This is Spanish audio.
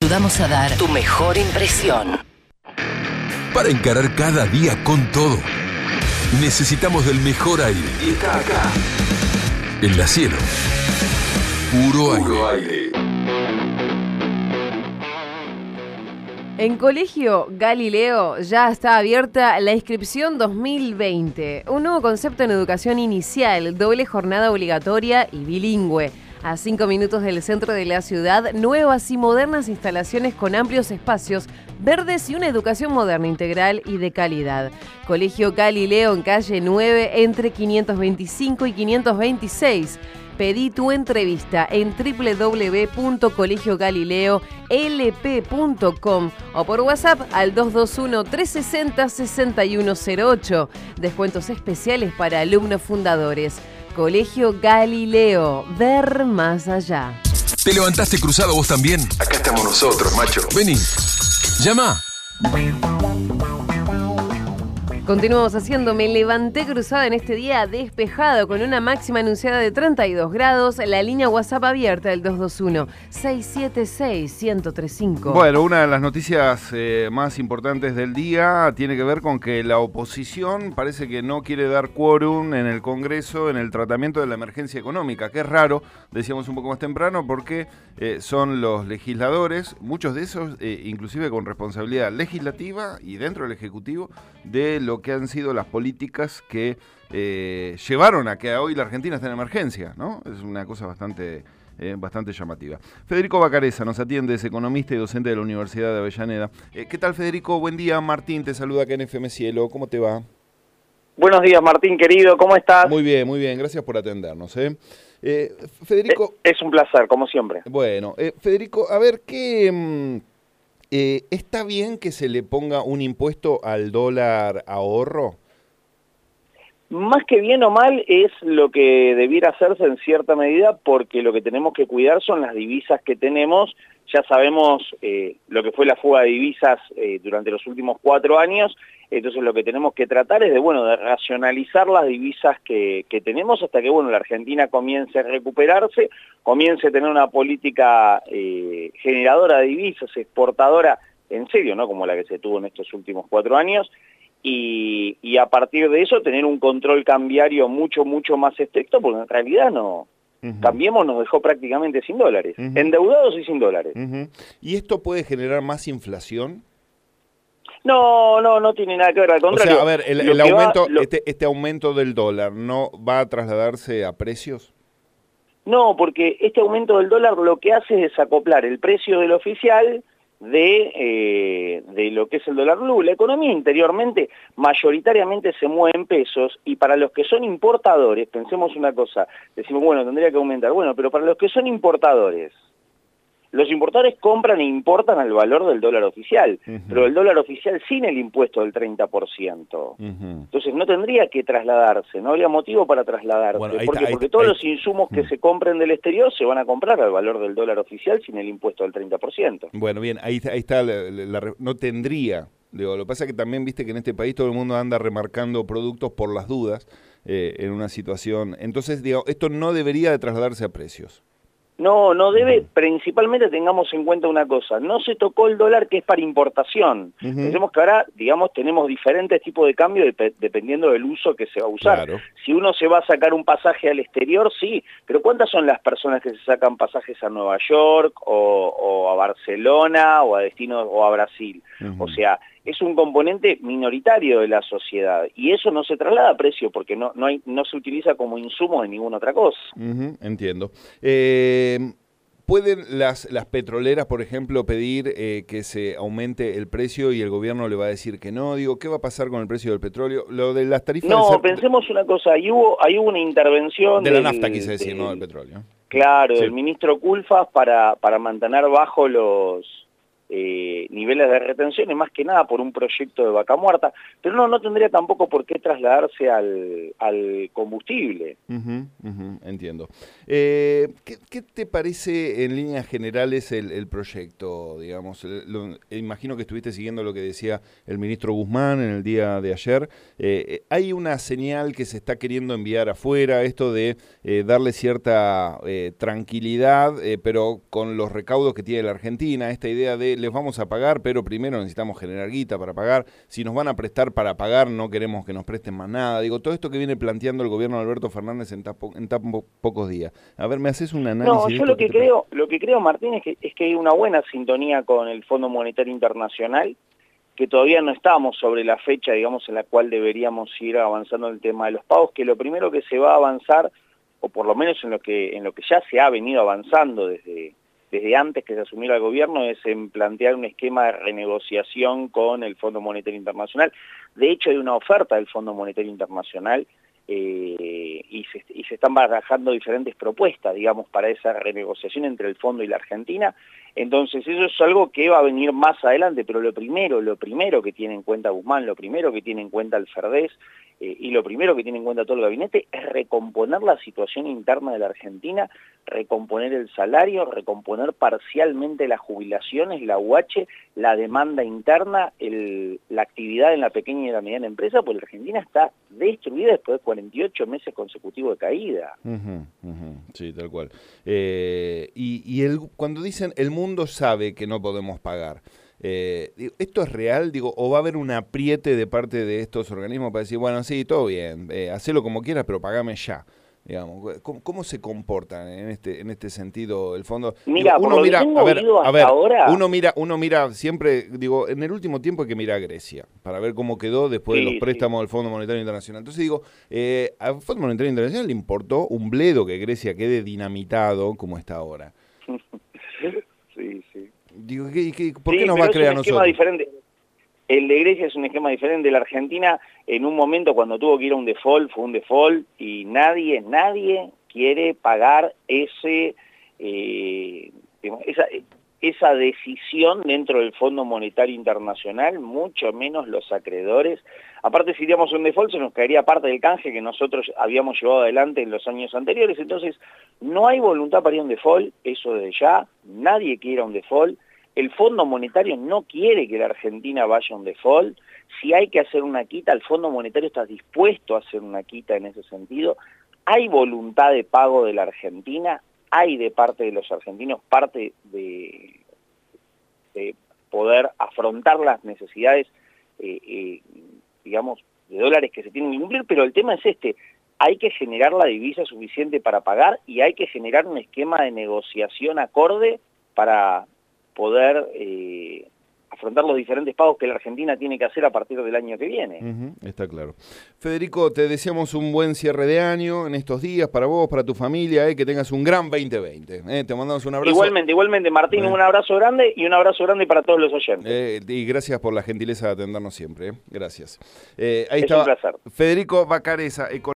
ayudamos a dar tu mejor impresión. Para encarar cada día con todo, necesitamos del mejor aire. Y está acá. En La Cielo. Puro aire. En Colegio Galileo ya está abierta la inscripción 2020, un nuevo concepto en educación inicial, doble jornada obligatoria y bilingüe. A 5 minutos del centro de la ciudad, nuevas y modernas instalaciones con amplios espacios verdes y una educación moderna, integral y de calidad. Colegio Galileo en calle 9 entre 525 y 526. Pedí tu entrevista en www.colegiogalileolp.com o por WhatsApp al 221-360-6108. Descuentos especiales para alumnos fundadores. Colegio Galileo, ver más allá. ¿Te levantaste cruzado vos también? Acá estamos nosotros, macho. Vení, llama. Continuamos haciendo Me Levanté Cruzada en este día despejado con una máxima anunciada de 32 grados. La línea WhatsApp abierta del 221-676-1035. Bueno, una de las noticias más importantes del día tiene que ver con que la oposición parece que no quiere dar quórum en el Congreso en el tratamiento de la emergencia económica, que es raro, decíamos un poco más temprano, porque son los legisladores, muchos de esos inclusive con responsabilidad legislativa y dentro del Ejecutivo, de lo que han sido las políticas que llevaron a que hoy la Argentina esté en emergencia, ¿no? Es una cosa bastante llamativa. Federico Bacareza nos atiende, es economista y docente de la Universidad de Avellaneda. ¿Qué tal, Federico? Buen día, Martín te saluda acá en FM Cielo. ¿Cómo te va? Buenos días, Martín, querido, ¿cómo estás? Muy bien, gracias por atendernos. Federico... Es un placer, como siempre. Bueno, Federico, a ver, ¿qué... ¿está bien que se le ponga un impuesto al dólar ahorro? Más que bien o mal es lo que debiera hacerse en cierta medida, porque lo que tenemos que cuidar son las divisas que tenemos. Ya sabemos lo que fue la fuga de divisas durante los últimos 4 años, entonces lo que tenemos que tratar es de racionalizar las divisas que tenemos hasta que la Argentina comience a recuperarse, comience a tener una política generadora de divisas, exportadora en serio, ¿no? Como la que se tuvo en estos últimos 4 años, y a partir de eso tener un control cambiario mucho más estricto, porque en realidad no... Cambiemos nos dejó prácticamente sin dólares, endeudados y sin dólares. ¿Y esto puede generar más inflación? No tiene nada que ver, al contrario. O sea, a ver, el aumento, este aumento del dólar, ¿no va a trasladarse a precios? No, porque este aumento del dólar lo que hace es desacoplar el precio del oficial de lo que es el dólar blue. La economía interiormente mayoritariamente se mueve en pesos, y para los que son importadores, pensemos una cosa, decimos, tendría que aumentar, pero para los que son importadores, los importadores compran e importan al valor del dólar oficial, pero el dólar oficial sin el impuesto del 30%. Entonces no tendría que trasladarse, no habría motivo para trasladarse. Porque todos los insumos que se compren del exterior se van a comprar al valor del dólar oficial sin el impuesto del 30%. Bueno, bien, ahí está, no tendría. Lo que pasa es que también viste que en este país todo el mundo anda remarcando productos por las dudas en una situación. Entonces, esto no debería de trasladarse a precios. No debe, principalmente tengamos en cuenta una cosa, no se tocó el dólar que es para importación. Pensemos que ahora, tenemos diferentes tipos de cambio dependiendo del uso que se va a usar. Claro. Si uno se va a sacar un pasaje al exterior, sí, pero ¿cuántas son las personas que se sacan pasajes a Nueva York o a Barcelona o a destinos o a Brasil? O sea, es un componente minoritario de la sociedad y eso no se traslada a precio porque no se utiliza como insumo de ninguna otra cosa. Entiendo. ¿Pueden las petroleras, por ejemplo, pedir que se aumente el precio y el gobierno le va a decir que no? ¿Qué va a pasar con el precio del petróleo? Lo de las tarifas... No, pensemos una cosa, ahí hubo una intervención... De la nafta, quise decir, no del petróleo. Claro, sí. Del ministro Culfas para mantener bajo los niveles de retención, y más que nada por un proyecto de vaca muerta, pero no tendría tampoco por qué trasladarse al combustible. Entiendo. ¿Qué te parece en líneas generales el proyecto? Digamos, imagino que estuviste siguiendo lo que decía el ministro Guzmán en el día de ayer. Hay una señal que se está queriendo enviar afuera, esto de darle cierta tranquilidad, pero con los recaudos que tiene la Argentina, esta idea de les vamos a pagar, pero primero necesitamos generar guita para pagar. Si nos van a prestar para pagar, no queremos que nos presten más nada. Digo, todo esto que viene planteando el gobierno de Alberto Fernández en tan pocos días. A ver, ¿me haces un análisis? No, yo lo que creo, Martín, es que hay una buena sintonía con el Fondo Monetario Internacional, que todavía no estamos sobre la fecha, digamos, en la cual deberíamos ir avanzando en el tema de los pagos, que lo primero que se va a avanzar, o por lo menos en lo que ya se ha venido avanzando desde antes que se asumiera el gobierno, es en plantear un esquema de renegociación con el Fondo Monetario Internacional. De hecho, hay una oferta del Fondo Monetario Internacional y se están barajando diferentes propuestas, digamos, para esa renegociación entre el Fondo y la Argentina. Entonces, eso es algo que va a venir más adelante, pero lo primero que tiene en cuenta Guzmán, lo primero que tiene en cuenta el FERDES, y lo primero que tiene en cuenta todo el gabinete es recomponer la situación interna de la Argentina, recomponer el salario, recomponer parcialmente las jubilaciones, la UH, la demanda interna, la actividad en la pequeña y la mediana empresa, pues la Argentina está destruida después de 48 meses consecutivos de caída. Sí, tal cual. Cuando dicen el mundo sabe que no podemos pagar, ¿esto es real? Digo, ¿o va a haber un apriete de parte de estos organismos para decir, bueno, sí, todo bien, hacelo como quieras, pero pagame ya? Digamos, ¿cómo se comportan en este sentido el fondo? Mira, digo, uno mira siempre, digo, en el último tiempo hay que mirar a Grecia para ver cómo quedó después de los préstamos del Fondo Monetario Internacional. Entonces digo, al Fondo Monetario Internacional le importó un bledo que Grecia quede dinamitado como está ahora. Sí. Digo, ¿por qué nos va a crear a nosotros? Diferente. El de Grecia es un esquema diferente. La Argentina, en un momento cuando tuvo que ir a un default, fue un default, y nadie quiere pagar esa decisión dentro del Fondo Monetario Internacional, mucho menos los acreedores. Aparte, si iríamos a un default, se nos caería parte del canje que nosotros habíamos llevado adelante en los años anteriores. Entonces, no hay voluntad para ir a un default, eso desde ya, nadie quiere ir a un default. El Fondo Monetario no quiere que la Argentina vaya a un default. Si hay que hacer una quita, el Fondo Monetario está dispuesto a hacer una quita en ese sentido. Hay voluntad de pago de la Argentina, hay de parte de los argentinos parte de poder afrontar las necesidades, digamos, de dólares que se tienen que cumplir, pero el tema es hay que generar la divisa suficiente para pagar y hay que generar un esquema de negociación acorde para poder afrontar los diferentes pagos que la Argentina tiene que hacer a partir del año que viene. Está claro. Federico, te deseamos un buen cierre de año en estos días para vos, para tu familia, que tengas un gran 2020. Te mandamos un abrazo. Igualmente, Martín, un abrazo grande y un abrazo grande para todos los oyentes. Y gracias por la gentileza de atendernos siempre. Gracias. Ahí está. Un placer. Federico Vacarezza,